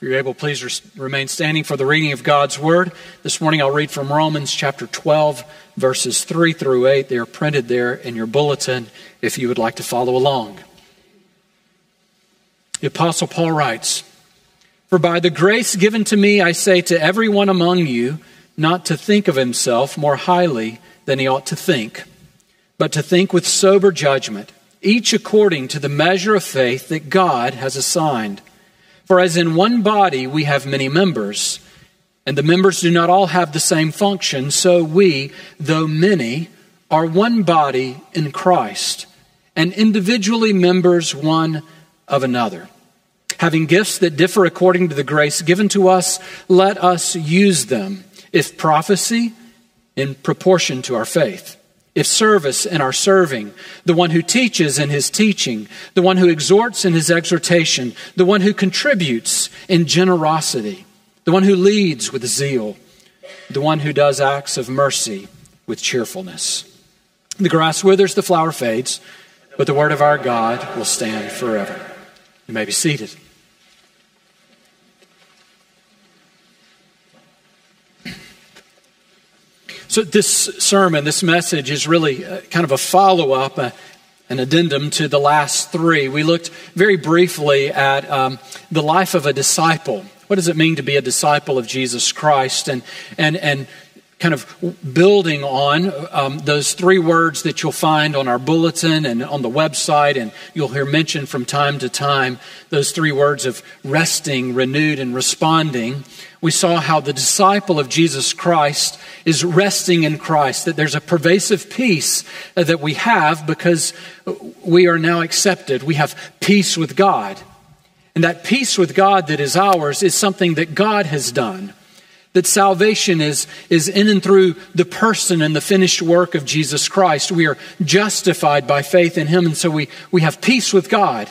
If you're able, please remain standing for the reading of God's Word. This morning I'll read from Romans chapter 12, verses 3 through 8. They are printed there in your bulletin if you would like to follow along. The Apostle Paul writes, "For by the grace given to me, I say to everyone among you, not to think of himself more highly than he ought to think, but to think with sober judgment, each according to the measure of faith that God has assigned. For as in one body we have many members, and the members do not all have the same function, so we, though many, are one body in Christ, and individually members one of another. Having gifts that differ according to the grace given to us, let us use them. If prophecy, in proportion to our faith. If service, in our serving. The one who teaches in his teaching. The one who exhorts in his exhortation. The one who contributes in generosity. The one who leads with zeal. The one who does acts of mercy with cheerfulness. The grass withers, the flower fades, but the word of our God will stand forever." You may be seated. So this sermon, this message is really kind of a follow-up, an addendum to the last three. We looked very briefly at the life of a disciple. What does it mean to be a disciple of Jesus Christ? And kind of building on those three words that you'll find on our bulletin and on the website, and you'll hear mentioned from time to time, those three words of resting, renewed, and responding. We saw how the disciple of Jesus Christ is resting in Christ, that there's a pervasive peace that we have because we are now accepted. We have peace with God. And that peace with God that is ours is something that God has done. That salvation is in and through the person and the finished work of Jesus Christ. We are justified by faith in Him, and so we have peace with God.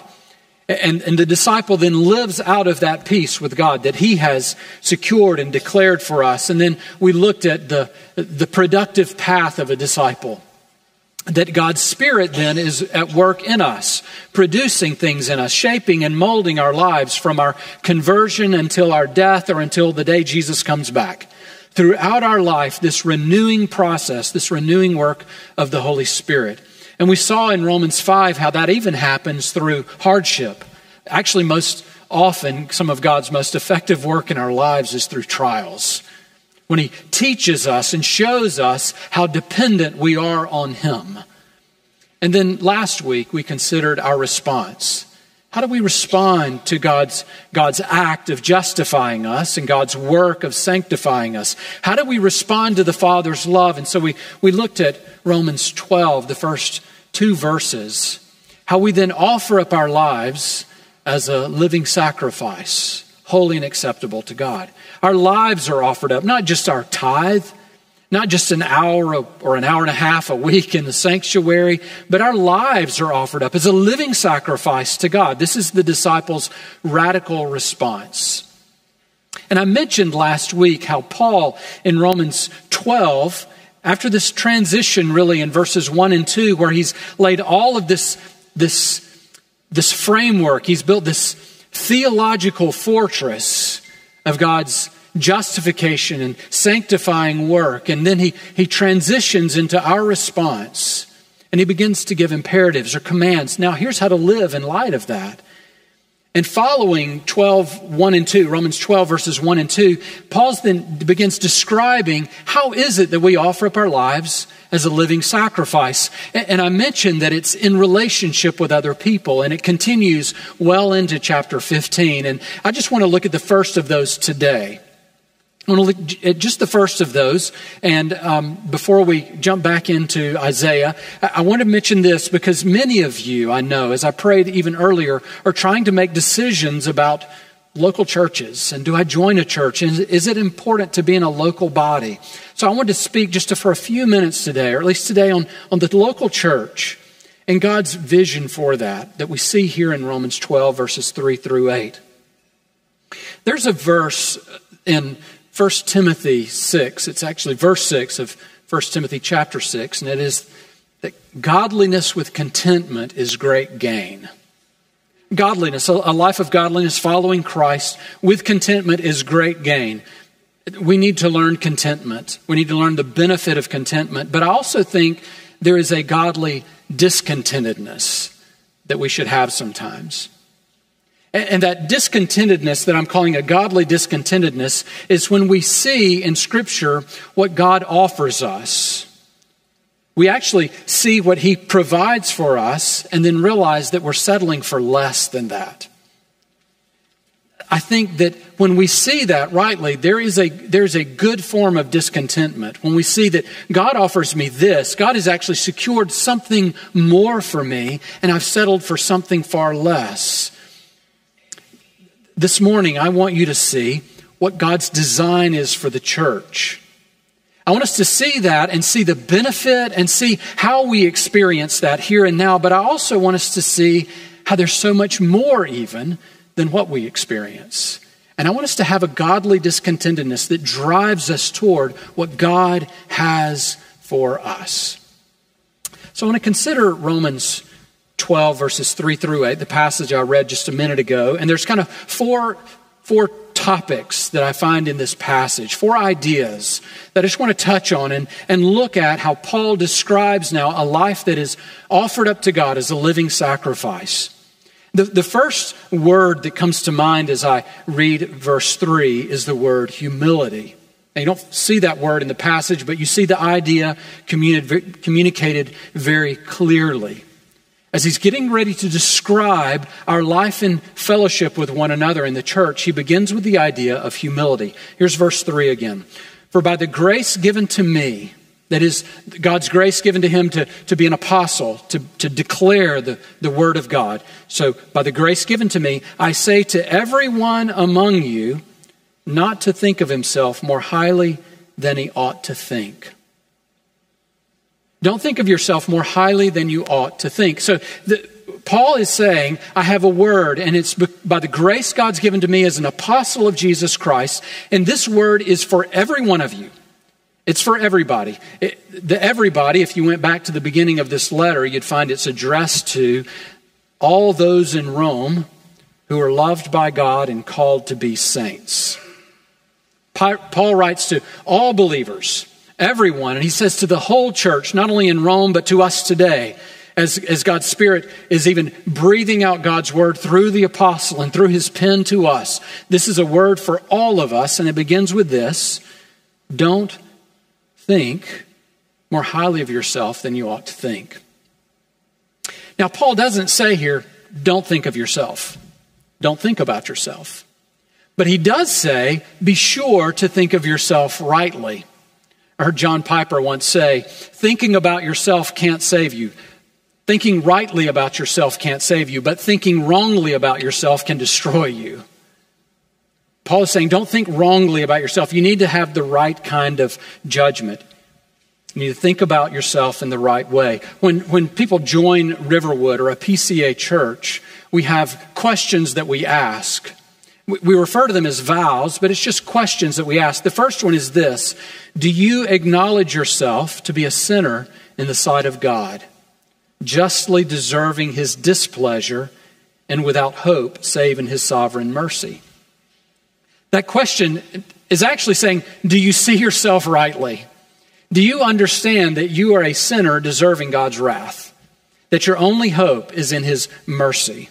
And the disciple then lives out of that peace with God that He has secured and declared for us. And then we looked at the productive path of a disciple. That God's Spirit then is at work in us, producing things in us, shaping and molding our lives from our conversion until our death or until the day Jesus comes back. Throughout our life, this renewing process, this renewing work of the Holy Spirit. And we saw in Romans 5 how that even happens through hardship. Actually, most often, some of God's most effective work in our lives is through trials. When He teaches us and shows us how dependent we are on Him. And then last week, we considered our response. How do we respond to God's act of justifying us and God's work of sanctifying us? How do we respond to the Father's love? And so we looked at Romans 12, the first two verses, how we then offer up our lives as a living sacrifice, holy and acceptable to God. Our lives are offered up, not just our tithe, not just an hour or an hour and a half a week in the sanctuary, but our lives are offered up as a living sacrifice to God. This is the disciples' radical response. And I mentioned last week how Paul in Romans 12, after this transition really in verses 1 and 2, where he's laid all of this framework, he's built this theological fortress of God's justification and sanctifying work. And then he transitions into our response and he begins to give imperatives or commands. Now here's how to live in light of that. And following 12:1 and 2, Romans 12 verses 1 and 2, Paul then begins describing how is it that we offer up our lives as a living sacrifice. And I mentioned that it's in relationship with other people, and it continues well into chapter 15. And I just want to look at the first of those today. I want to look at just the first of those. And before we jump back into Isaiah, I want to mention this because many of you, I know, as I prayed even earlier, are trying to make decisions about local churches. And do I join a church? And is it important to be in a local body? So I wanted to speak just for a few minutes today, or at least today, on the local church and God's vision for that we see here in Romans 12, verses 3 through 8. There's a verse in 1 Timothy 6. It's actually verse 6 of 1 Timothy chapter 6. And it is that godliness with contentment is great gain. godliness, a life of godliness following Christ with contentment is great gain. We need to learn contentment. We need to learn the benefit of contentment. But I also think there is a godly discontentedness that we should have sometimes. And that discontentedness that I'm calling a godly discontentedness is when we see in Scripture what God offers us. We actually see what He provides for us and then realize that we're settling for less than that. I think that when we see that rightly, there's a good form of discontentment. When we see that God offers me this, God has actually secured something more for me, and I've settled for something far less. This morning, I want you to see what God's design is for the church. I want us to see that and see the benefit and see how we experience that here and now. But I also want us to see how there's so much more even than what we experience. And I want us to have a godly discontentedness that drives us toward what God has for us. So I want to consider Romans 12, verses 3 through 8, the passage I read just a minute ago. And there's kind of four topics that I find in this passage, 4 ideas that I just want to touch on and look at how Paul describes now a life that is offered up to God as a living sacrifice. The first word that comes to mind as I read verse 3 is the word humility. Now, you don't see that word in the passage, but you see the idea communicated very clearly. As he's getting ready to describe our life in fellowship with one another in the church, he begins with the idea of humility. Here's verse 3 again. For by the grace given to me, that is God's grace given to him to be an apostle, to declare the word of God. So by the grace given to me, I say to everyone among you not to think of himself more highly than he ought to think. Don't think of yourself more highly than you ought to think. So Paul is saying, I have a word, and it's by the grace God's given to me as an apostle of Jesus Christ, and this word is for every one of you. It's for everybody. Everybody, if you went back to the beginning of this letter, you'd find it's addressed to all those in Rome who are loved by God and called to be saints. Paul writes to all believers, everyone, and he says to the whole church, not only in Rome, but to us today, as God's Spirit is even breathing out God's word through the apostle and through his pen to us. This is a word for all of us, and it begins with this: don't think more highly of yourself than you ought to think. Now, Paul doesn't say here, don't think of yourself. Don't think about yourself. But he does say, be sure to think of yourself rightly. I heard John Piper once say, thinking about yourself can't save you. Thinking rightly about yourself can't save you, but thinking wrongly about yourself can destroy you. Paul is saying, don't think wrongly about yourself. You need to have the right kind of judgment. You need to think about yourself in the right way. When people join Riverwood or a PCA church, we have questions that we ask. We refer to them as vows, but it's just questions that we ask. The first one is this: do you acknowledge yourself to be a sinner in the sight of God, justly deserving his displeasure and without hope save in his sovereign mercy? That question is actually saying, do you see yourself rightly? Do you understand that you are a sinner deserving God's wrath? That your only hope is in his mercy?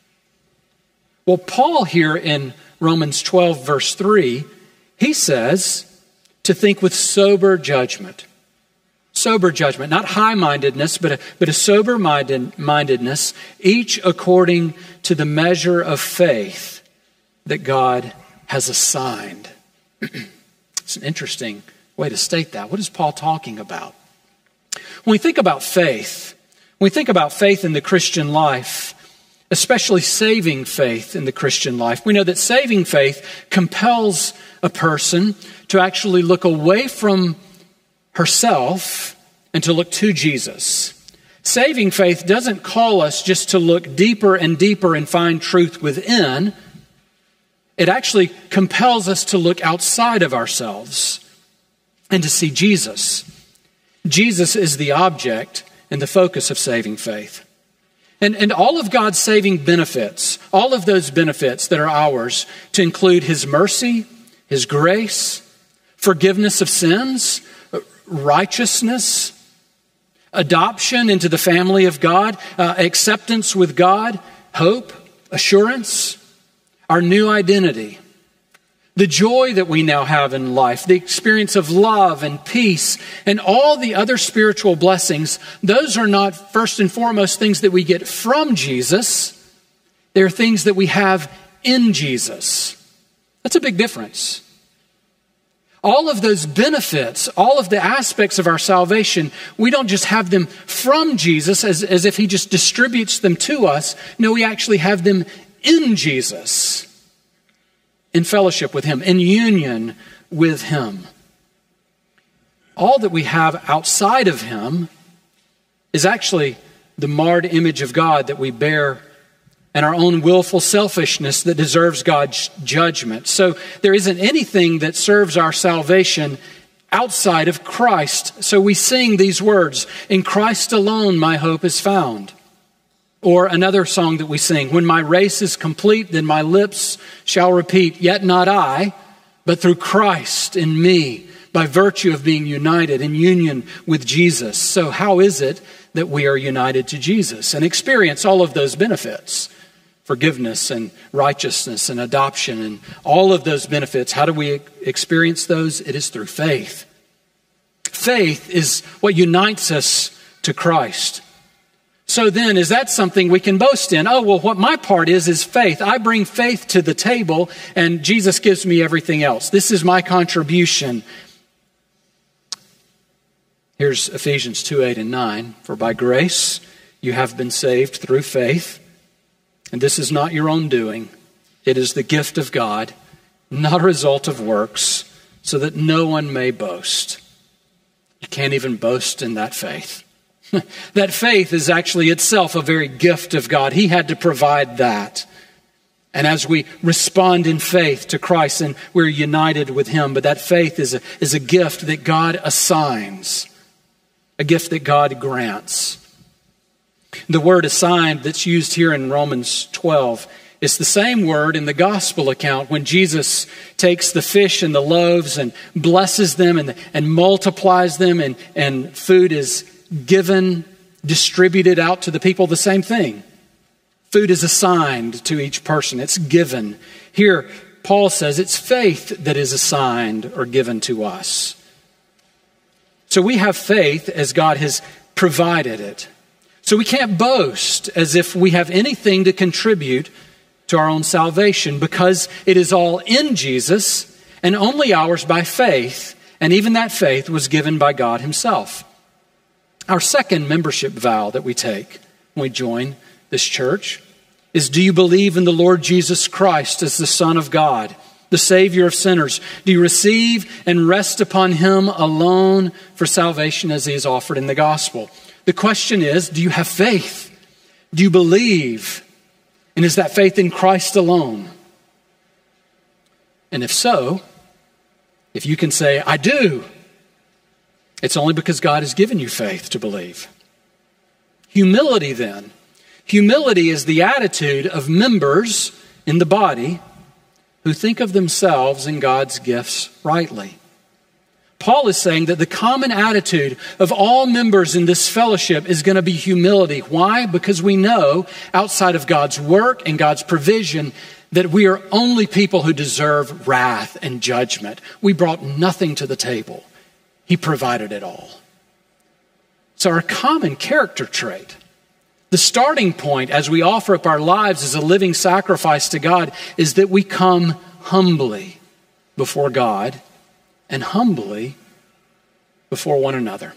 Well, Paul here in Romans 12, verse 3, he says to think with sober judgment. Sober judgment, not high-mindedness, but a sober-mindedness, each according to the measure of faith that God has assigned. It's an interesting way to state that. What is Paul talking about? When we think about faith in the Christian life, especially saving faith in the Christian life, we know that saving faith compels a person to actually look away from herself and to look to Jesus. Saving faith doesn't call us just to look deeper and deeper and find truth within. It actually compels us to look outside of ourselves and to see Jesus. Jesus is the object and the focus of saving faith. And all of God's saving benefits, all of those benefits that are ours, to include His mercy, His grace, forgiveness of sins, righteousness, adoption into the family of God, acceptance with God, hope, assurance, our new identity, the joy that we now have in life, the experience of love and peace, and all the other spiritual blessings, those are not first and foremost things that we get from Jesus. They're things that we have in Jesus. That's a big difference. All of those benefits, all of the aspects of our salvation, we don't just have them from Jesus as if He just distributes them to us. No, we actually have them in Jesus, in fellowship with Him, in union with Him. All that we have outside of Him is actually the marred image of God that we bear, and our own willful selfishness that deserves God's judgment. So there isn't anything that serves our salvation outside of Christ. So we sing these words, "In Christ alone my hope is found." Or another song that we sing, "When my race is complete, then my lips shall repeat, yet not I, but through Christ in me, by virtue of being united in union with Jesus." So how is it that we are united to Jesus and experience all of those benefits? Forgiveness and righteousness and adoption and all of those benefits. How do we experience those? It is through faith. Faith is what unites us to Christ. So then, is that something we can boast in? Oh, well, what my part is faith. I bring faith to the table and Jesus gives me everything else. This is my contribution. Here's Ephesians 2:8 and 9. "For by grace you have been saved through faith. And this is not your own doing. It is the gift of God, not a result of works, so that no one may boast." You can't even boast in that faith. That faith is actually itself a very gift of God. He had to provide that. And as we respond in faith to Christ, and we're united with Him, but that faith is a gift that God assigns, a gift that God grants. The word "assigned" that's used here in Romans 12 is the same word in the gospel account when Jesus takes the fish and the loaves and blesses them and multiplies them and food is given, distributed out to the people. The same thing. Food is assigned to each person. It's given. Here, Paul says it's faith that is assigned or given to us. So we have faith as God has provided it. So we can't boast as if we have anything to contribute to our own salvation because it is all in Jesus and only ours by faith. And even that faith was given by God Himself. Our second membership vow that we take when we join this church is, do you believe in the Lord Jesus Christ as the Son of God, the Savior of sinners? Do you receive and rest upon Him alone for salvation as He is offered in the gospel? The question is, do you have faith? Do you believe? And is that faith in Christ alone? And if so, if you can say, "I do," it's only because God has given you faith to believe. Humility then. Humility is the attitude of members in the body who think of themselves and God's gifts rightly. Paul is saying that the common attitude of all members in this fellowship is going to be humility. Why? Because we know outside of God's work and God's provision that we are only people who deserve wrath and judgment. We brought nothing to the table. He provided it all. So our common character trait, the starting point as we offer up our lives as a living sacrifice to God, is that we come humbly before God and humbly before one another.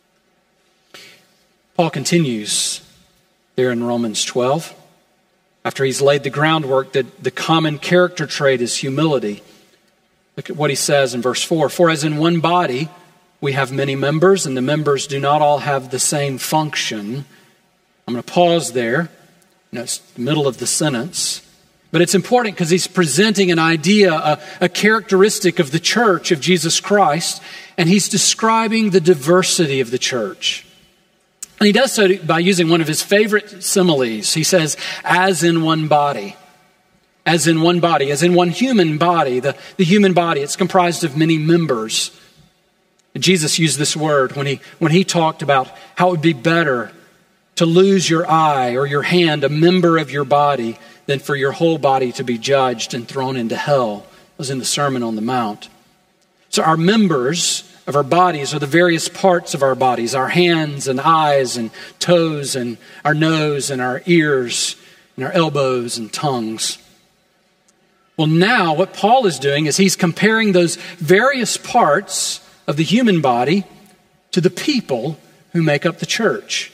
Paul continues there in Romans 12. After he's laid the groundwork that the common character trait is humility, look at what he says in verse 4. "For as in one body we have many members, and the members do not all have the same function." I'm going to pause there. It's the middle of the sentence. But it's important because he's presenting an idea, a characteristic of the church of Jesus Christ, and he's describing the diversity of the church. And he does so by using one of his favorite similes. He says, as in one body. As in one body, as in one human body. The human body, it's comprised of many members. And Jesus used this word when he talked about how it would be better to lose your eye or your hand, a member of your body, than for your whole body to be judged and thrown into hell. It was in the Sermon on the Mount. So our members of our bodies are the various parts of our bodies, our hands and eyes and toes and our nose and our ears and our elbows and tongues. Well, now what Paul is doing is he's comparing those various parts of the human body to the people who make up the church.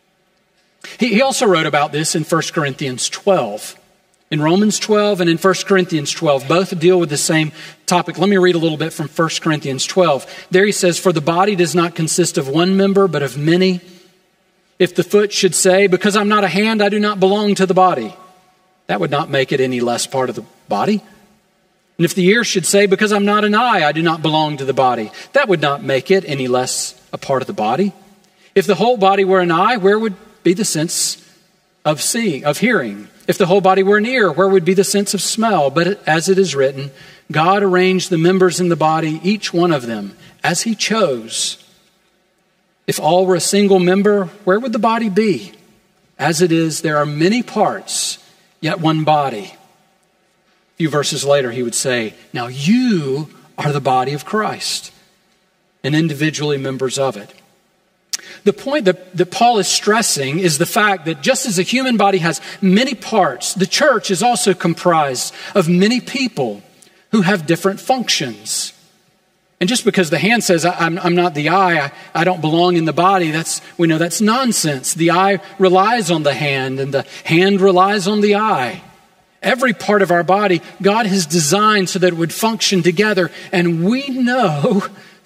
He also wrote about this in 1 Corinthians 12. In Romans 12 and in 1 Corinthians 12, both deal with the same topic. Let me read a little bit from 1 Corinthians 12. There he says, for the body does not consist of one member, but of many. If the foot should say, because I'm not a hand, I do not belong to the body, that would not make it any less part of the body. And if the ear should say, because I'm not an eye, I do not belong to the body, that would not make it any less a part of the body. If the whole body were an eye, where would be the sense of seeing, of hearing? If the whole body were an ear, where would be the sense of smell? But as it is written, God arranged the members in the body, each one of them, as he chose. If all were a single member, where would the body be? As it is, there are many parts, yet one body. A few verses later, he would say, now you are the body of Christ and individually members of it. The point that Paul is stressing is the fact that just as a human body has many parts, the church is also comprised of many people who have different functions. And just because the hand says, I'm not the eye, I don't belong in the body, we know that's nonsense. The eye relies on the hand and the hand relies on the eye. Every part of our body, God has designed so that it would function together. And we know,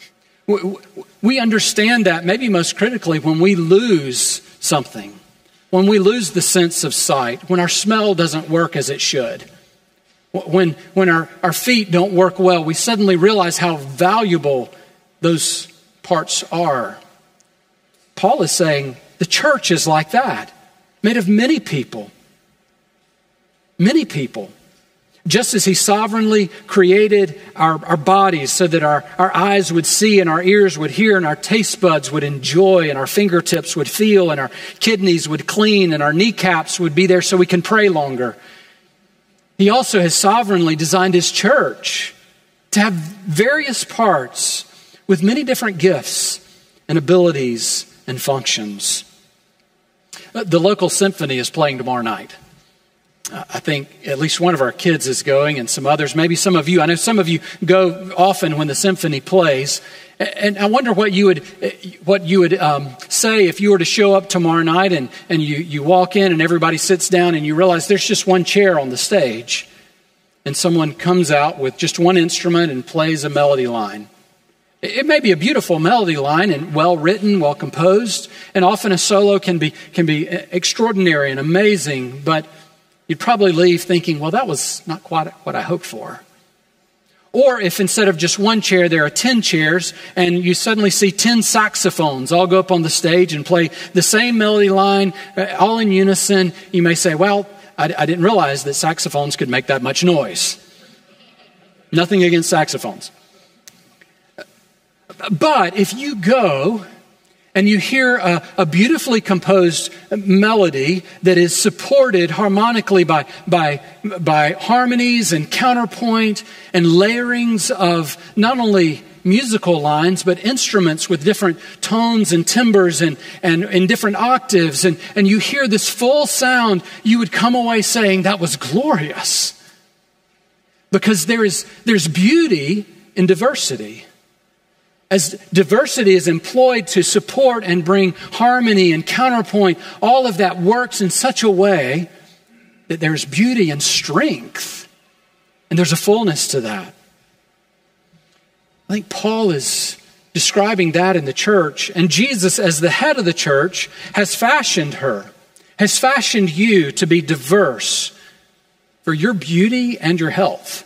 we understand that maybe most critically when we lose something, when we lose the sense of sight, when our smell doesn't work as it should, when our feet don't work well, we suddenly realize how valuable those parts are. Paul is saying the church is like that, made of many people. Many people. Just as he sovereignly created our bodies so that our eyes would see and our ears would hear and our taste buds would enjoy and our fingertips would feel and our kidneys would clean and our kneecaps would be there so we can pray longer. He also has sovereignly designed his church to have various parts with many different gifts and abilities and functions. The local symphony is playing tomorrow night. I think at least one of our kids is going and some others, maybe some of you. I know some of you go often when the symphony plays. And I wonder what you would say if you were to show up tomorrow night and you walk in and everybody sits down and you realize there's just one chair on the stage and someone comes out with just one instrument and plays a melody line. It may be a beautiful melody line and well written, well composed, and often a solo can be extraordinary and amazing, but you'd probably leave thinking, well, that was not quite what I hoped for. Or if instead of just one chair, there are 10 chairs and you suddenly see 10 saxophones all go up on the stage and play the same melody line, all in unison, you may say, well, I didn't realize that saxophones could make that much noise. Nothing against saxophones. But if you go and you hear a beautifully composed melody that is supported harmonically by harmonies and counterpoint and layerings of not only musical lines, but instruments with different tones and timbres and in different octaves, and you hear this full sound, you would come away saying, that was glorious. Because there's beauty in diversity. As diversity is employed to support and bring harmony and counterpoint, all of that works in such a way that there's beauty and strength. And there's a fullness to that. I think Paul is describing that in the church. And Jesus, as the head of the church, has fashioned her, has fashioned you to be diverse for your beauty and your health.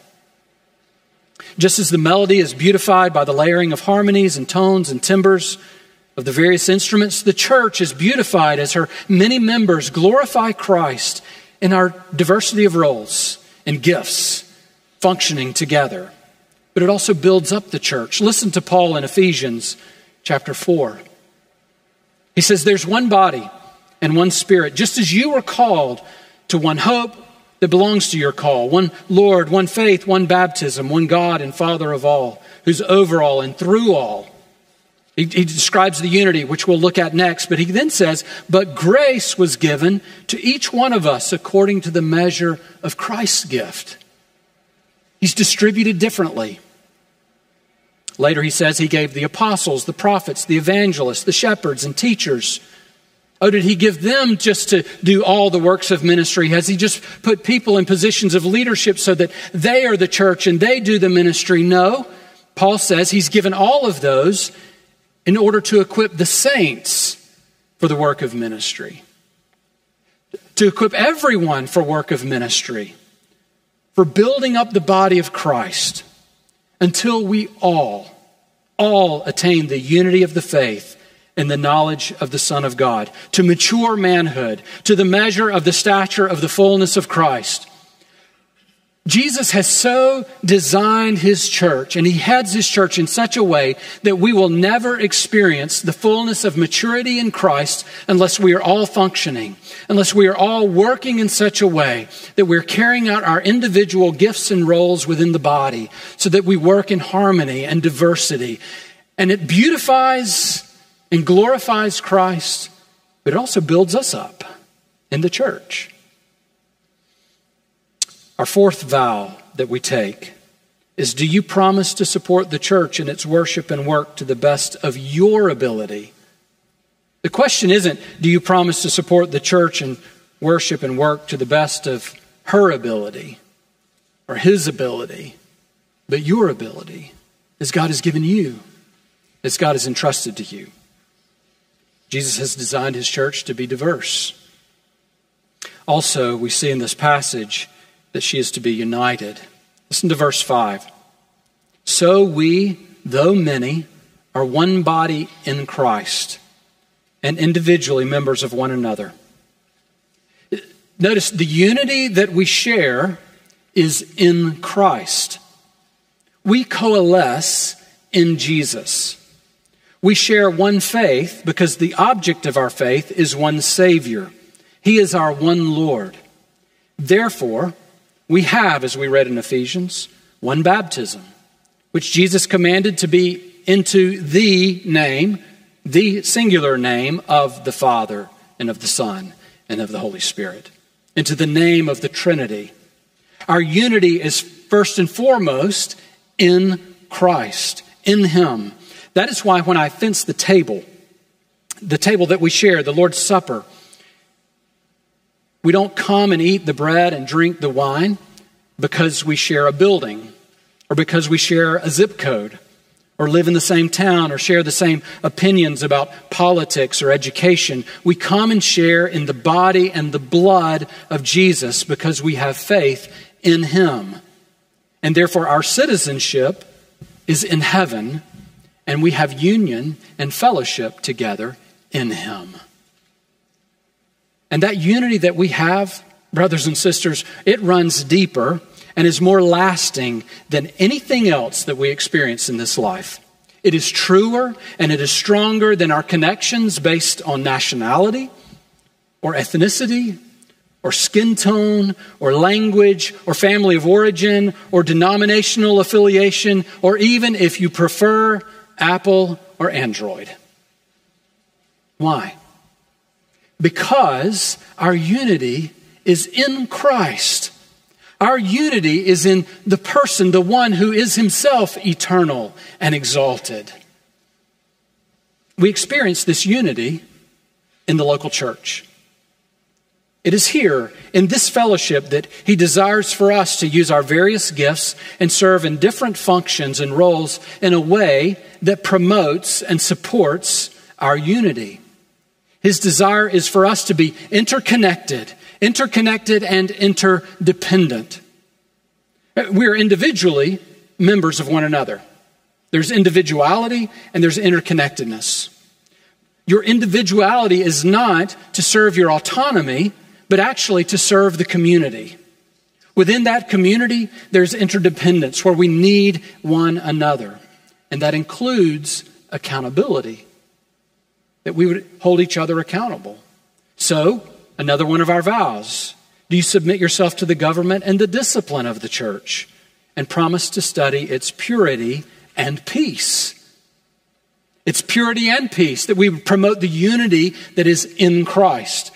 Just as the melody is beautified by the layering of harmonies and tones and timbres, of the various instruments, the church is beautified as her many members glorify Christ in our diversity of roles and gifts functioning together. But it also builds up the church. Listen to Paul in Ephesians chapter 4. He says, there's one body and one Spirit, just as you were called to one hope that belongs to your call, one Lord, one faith, one baptism, one God and Father of all, who's over all and through all. He describes the unity, which we'll look at next, but he then says, but grace was given to each one of us according to the measure of Christ's gift. He's distributed differently. Later he says he gave the apostles, the prophets, the evangelists, the shepherds, and teachers. Oh, did he give them just to do all the works of ministry? Has he just put people in positions of leadership so that they are the church and they do the ministry? No. Paul says he's given all of those in order to equip the saints for the work of ministry. To equip everyone for work of ministry. For building up the body of Christ until we all attain the unity of the faith and the knowledge of the Son of God, to mature manhood, to the measure of the stature of the fullness of Christ. Jesus has so designed his church, and he heads his church in such a way that we will never experience the fullness of maturity in Christ unless we are all functioning, unless we are all working in such a way that we're carrying out our individual gifts and roles within the body so that we work in harmony and diversity. And it beautifies and glorifies Christ, but it also builds us up in the church. Our fourth vow that we take is, do you promise to support the church in its worship and work to the best of your ability? The question isn't, do you promise to support the church in worship and work to the best of her ability or his ability, but your ability as God has given you, as God has entrusted to you. Jesus has designed his church to be diverse. Also, we see in this passage that she is to be united. Listen to verse 5. So we, though many, are one body in Christ and individually members of one another. Notice the unity that we share is in Christ. We coalesce in Jesus. We share one faith because the object of our faith is one Savior. He is our one Lord. Therefore, we have, as we read in Ephesians, one baptism, which Jesus commanded to be into the name, the singular name of the Father and of the Son and of the Holy Spirit, into the name of the Trinity. Our unity is first and foremost in Christ, in Him. That is why when I fence the table that we share, the Lord's Supper, we don't come and eat the bread and drink the wine because we share a building or because we share a zip code or live in the same town or share the same opinions about politics or education. We come and share in the body and the blood of Jesus because we have faith in Him. And therefore our citizenship is in heaven, and we have union and fellowship together in Him. And that unity that we have, brothers and sisters, it runs deeper and is more lasting than anything else that we experience in this life. It is truer and it is stronger than our connections based on nationality or ethnicity or skin tone or language or family of origin or denominational affiliation, or even, if you prefer, Apple or Android. Why? Because our unity is in Christ. Our unity is in the person, the one who is himself eternal and exalted. We experience this unity in the local church. It is here in this fellowship that He desires for us to use our various gifts and serve in different functions and roles in a way that promotes and supports our unity. His desire is for us to be interconnected and interdependent. We are individually members of one another. There's individuality and there's interconnectedness. Your individuality is not to serve your autonomy, but actually to serve the community. Within that community, there's interdependence where we need one another. And that includes accountability, that we would hold each other accountable. So, another one of our vows. Do you submit yourself to the government and the discipline of the church and promise to study its purity and peace? It's purity and peace, that we promote the unity that is in Christ.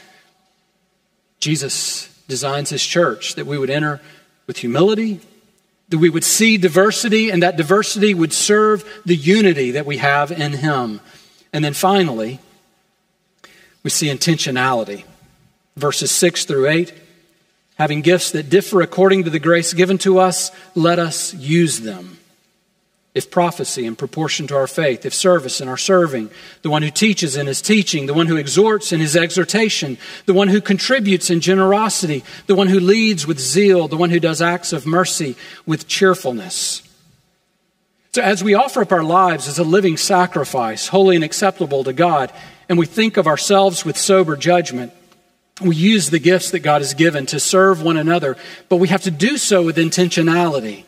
Jesus designs his church that we would enter with humility, that we would see diversity, and that diversity would serve the unity that we have in him. And then finally, we see intentionality. Verses 6 through 8, having gifts that differ according to the grace given to us, let us use them. If prophecy in proportion to our faith, if service in our serving, the one who teaches in his teaching, the one who exhorts in his exhortation, the one who contributes in generosity, the one who leads with zeal, the one who does acts of mercy with cheerfulness. So as we offer up our lives as a living sacrifice, holy and acceptable to God, and we think of ourselves with sober judgment, we use the gifts that God has given to serve one another, but we have to do so with intentionality.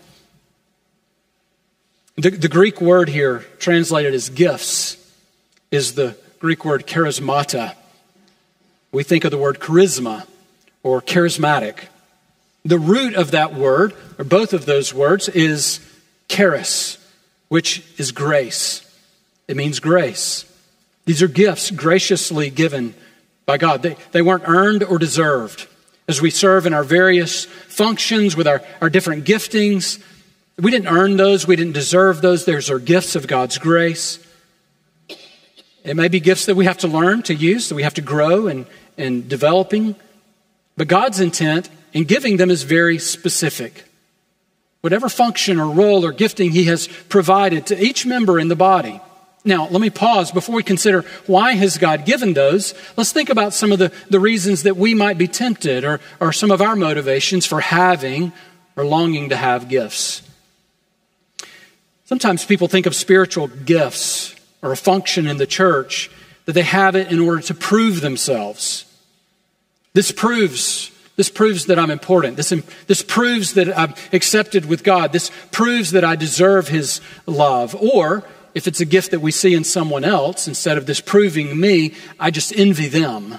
The Greek word here, translated as gifts, is the Greek word charismata. We think of the word charisma or charismatic. The root of that word, or both of those words, is charis, which is grace. It means grace. These are gifts graciously given by God. They weren't earned or deserved. As we serve in our various functions with our different giftings, we didn't earn those. We didn't deserve those. Those are gifts of God's grace. It may be gifts that we have to learn to use, that we have to grow in developing. But God's intent in giving them is very specific. Whatever function or role or gifting he has provided to each member in the body. Now, let me pause before we consider why has God given those. Let's think about some of the reasons that we might be tempted or some of our motivations for having or longing to have gifts. Sometimes people think of spiritual gifts or a function in the church that they have it in order to prove themselves. This proves that I'm important. This proves that I'm accepted with God. This proves that I deserve his love. Or if it's a gift that we see in someone else, instead of this proving me, I just envy them.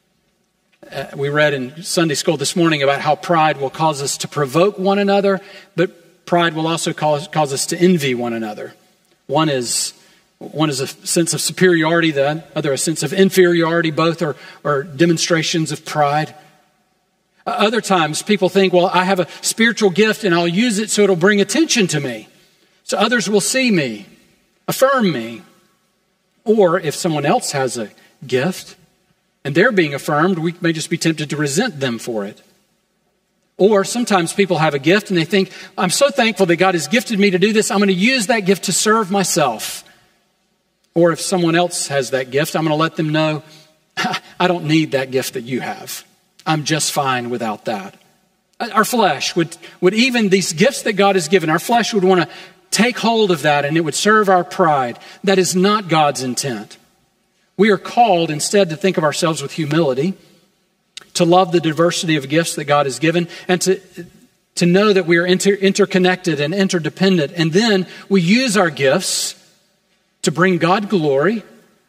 We read in Sunday school this morning about how pride will cause us to provoke one another, but pride will also cause us to envy one another. One is a sense of superiority, the other a sense of inferiority. Both are demonstrations of pride. Other times people think, well, I have a spiritual gift and I'll use it so it'll bring attention to me. So others will see me, affirm me. Or if someone else has a gift and they're being affirmed, we may just be tempted to resent them for it. Or sometimes people have a gift and they think, I'm so thankful that God has gifted me to do this. I'm going to use that gift to serve myself. Or if someone else has that gift, I'm going to let them know, I don't need that gift that you have. I'm just fine without that. Our flesh would even these gifts that God has given, our flesh would want to take hold of that and it would serve our pride. That is not God's intent. We are called instead to think of ourselves with humility, to love the diversity of gifts that God has given, and to know that we are interconnected and interdependent. And then we use our gifts to bring God glory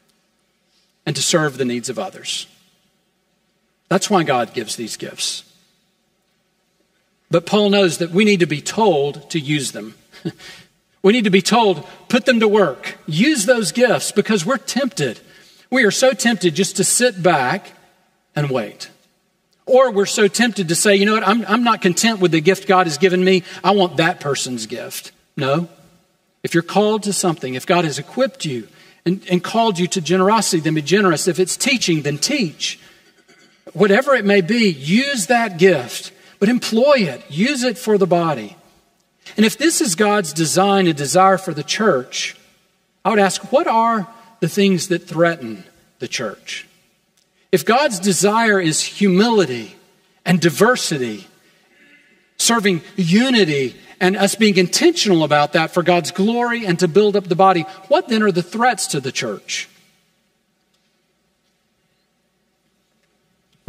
and to serve the needs of others. That's why God gives these gifts. But Paul knows that we need to be told to use them. We need to be told, put them to work. Use those gifts, because we're tempted. We are so tempted just to sit back and wait. Or we're so tempted to say, you know what, I'm not content with the gift God has given me. I want that person's gift. No. If you're called to something, if God has equipped you and called you to generosity, then be generous. If it's teaching, then teach. Whatever it may be, use that gift, but employ it. Use it for the body. And if this is God's design and desire for the church, I would ask, what are the things that threaten the church? If God's desire is humility and diversity, serving unity, and us being intentional about that for God's glory and to build up the body, what then are the threats to the church?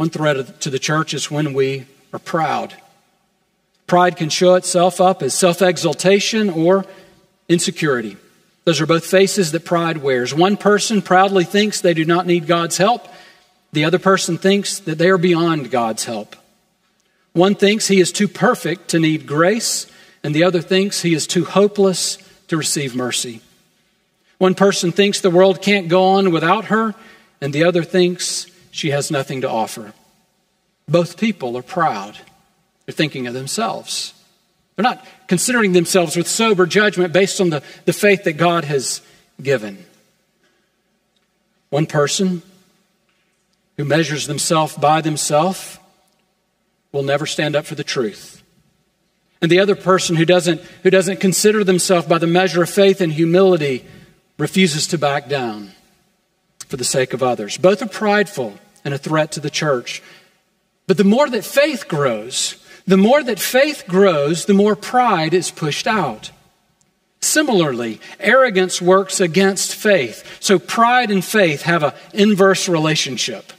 One threat to the church is when we are proud. Pride can show itself up as self-exaltation or insecurity. Those are both faces that pride wears. One person proudly thinks they do not need God's help. The other person thinks that they are beyond God's help. One thinks he is too perfect to need grace, and the other thinks he is too hopeless to receive mercy. One person thinks the world can't go on without her, and the other thinks she has nothing to offer. Both people are proud. They're thinking of themselves. They're not considering themselves with sober judgment based on the faith that God has given. One person who measures themselves by themselves will never stand up for the truth. And the other person who doesn't consider themselves by the measure of faith and humility refuses to back down for the sake of others. Both are prideful and a threat to the church. But the more that faith grows, the more pride is pushed out. Similarly, arrogance works against faith. So pride and faith have an inverse relationship.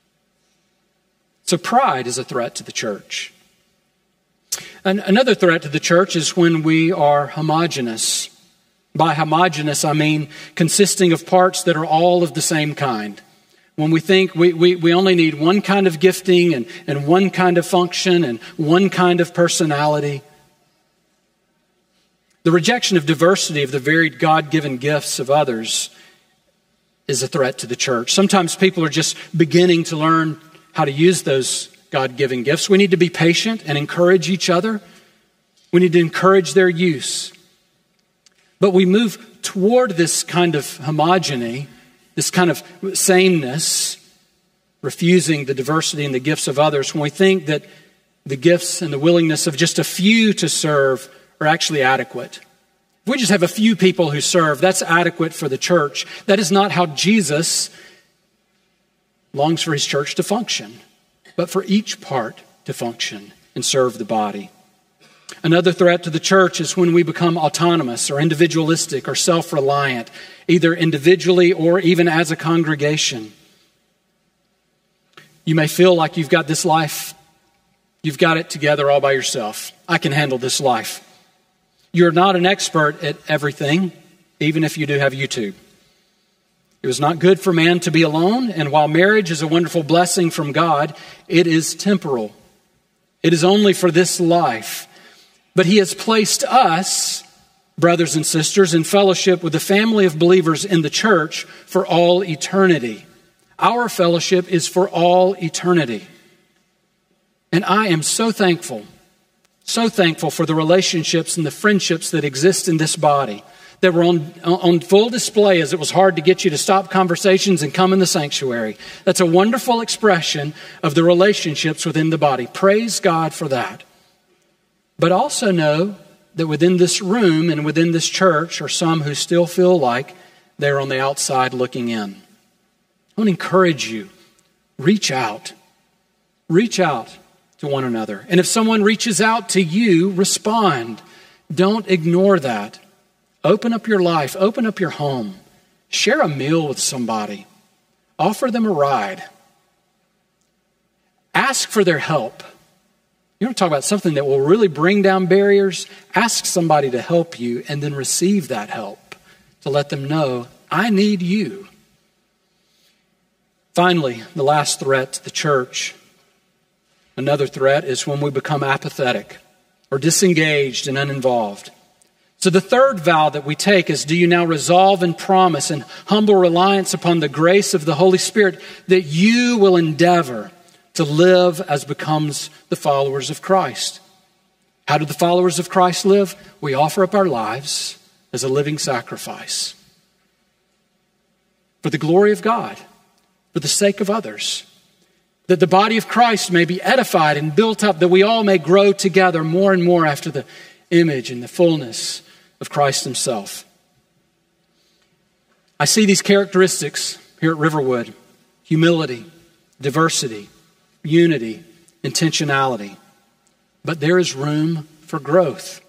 So pride is a threat to the church. And another threat to the church is when we are homogeneous. By homogeneous, I mean consisting of parts that are all of the same kind. When we think we only need one kind of gifting and one kind of function and one kind of personality. The rejection of diversity of the varied God-given gifts of others is a threat to the church. Sometimes people are just beginning to learn how to use those God-given gifts. We need to be patient and encourage each other. We need to encourage their use. But we move toward this kind of homogeny, this kind of sameness, refusing the diversity and the gifts of others, when we think that the gifts and the willingness of just a few to serve are actually adequate. If we just have a few people who serve, that's adequate for the church. That is not how Jesus longs for his church to function, but for each part to function and serve the body. Another threat to the church is when we become autonomous or individualistic or self-reliant, either individually or even as a congregation. You may feel like you've got this life, you've got it together all by yourself. I can handle this life. You're not an expert at everything, even if you do have YouTube. It was not good for man to be alone, and while marriage is a wonderful blessing from God, it is temporal. It is only for this life. But he has placed us, brothers and sisters, in fellowship with the family of believers in the church for all eternity. Our fellowship is for all eternity. And I am so thankful for the relationships and the friendships that exist in this body, that were on full display as it was hard to get you to stop conversations and come in the sanctuary. That's a wonderful expression of the relationships within the body. Praise God for that. But also know that within this room and within this church are some who still feel like they're on the outside looking in. I want to encourage you, reach out. Reach out to one another. And if someone reaches out to you, respond. Don't ignore that. Open up your life. Open up your home. Share a meal with somebody. Offer them a ride. Ask for their help. You want to talk about something that will really bring down barriers? Ask somebody to help you and then receive that help to let them know, I need you. Finally, the last threat to the church, another threat, is when we become apathetic or disengaged and uninvolved. So the third vow that we take is, do you now resolve and promise in humble reliance upon the grace of the Holy Spirit that you will endeavor to live as becomes the followers of Christ? How do the followers of Christ live? We offer up our lives as a living sacrifice for the glory of God, for the sake of others, that the body of Christ may be edified and built up, that we all may grow together more and more after the image and the fullness of Christ himself. I see these characteristics here at Riverwood: humility, diversity, unity, intentionality. But there is room for growth.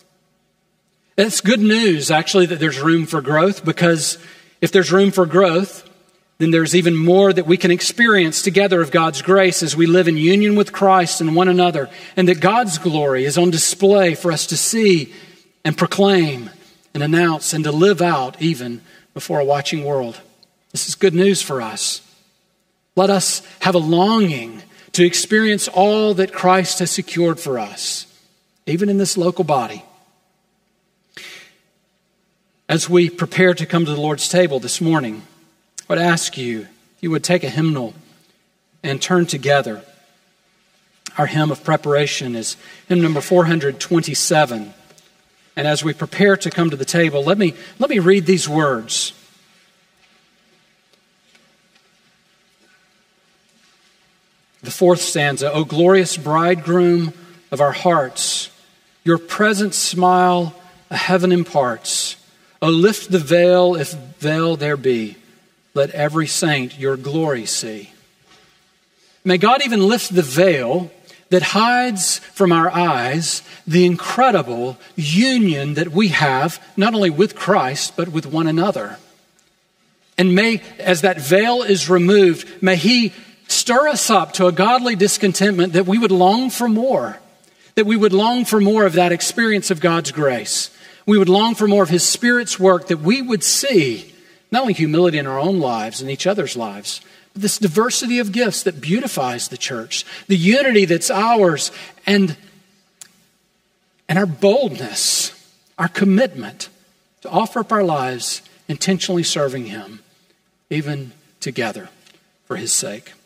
It's good news, actually, that there's room for growth, because if there's room for growth, then there's even more that we can experience together of God's grace as we live in union with Christ and one another, and that God's glory is on display for us to see and proclaim and announce and to live out even before a watching world. This is good news for us. Let us have a longing to experience all that Christ has secured for us, even in this local body. As we prepare to come to the Lord's table this morning, I would ask you if you would take a hymnal and turn together. Our hymn of preparation is hymn number 427. And as we prepare to come to the table, let me read these words. The fourth stanza, O glorious bridegroom of our hearts, your present smile a heaven imparts. O lift the veil if veil there be. Let every saint your glory see. May God even lift the veil that hides from our eyes the incredible union that we have, not only with Christ, but with one another. And may, as that veil is removed, may He stir us up to a godly discontentment that we would long for more, that we would long for more of that experience of God's grace. We would long for more of His Spirit's work, that we would see not only humility in our own lives and each other's lives, but this diversity of gifts that beautifies the church, the unity that's ours, and our boldness, our commitment to offer up our lives intentionally serving Him, even together for His sake.